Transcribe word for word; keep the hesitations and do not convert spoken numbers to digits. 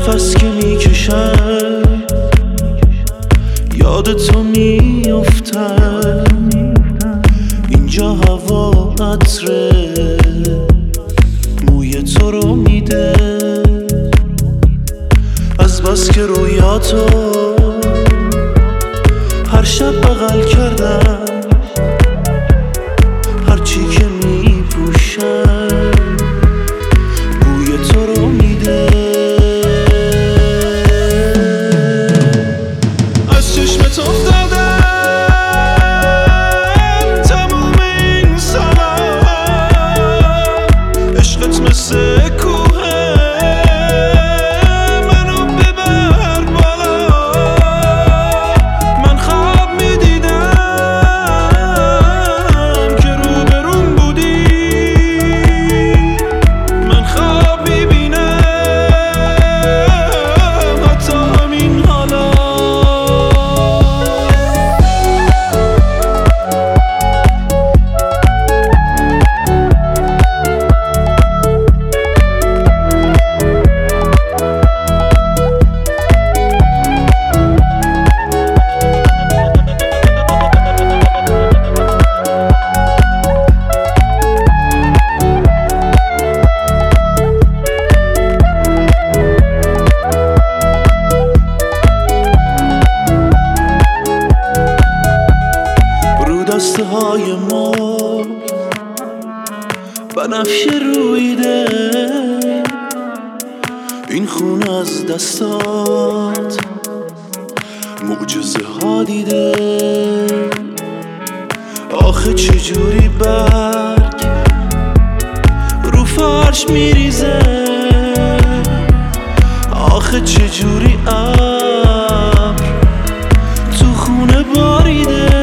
نفس که میکشم یاد تو میافتم. اینجا هوا عطره موی تو رو میده، از بس که رویاتو هر شب بغل کردم. هرچی که میپوشم بوی تو رو میده. از چشمت افتادم تموم این سالا، عشقت مثل کوهه منو ببر بالا. من خواب میدیدم که روبروم بودی، من خواب میبینم حتی همین حالا. دسته های ما بنفشه رویده، این خون از دستات معجزه ها دیده. آخه چجوری برگ رو فرش میریزه، آخه چجوری ابر تو خونه باریده.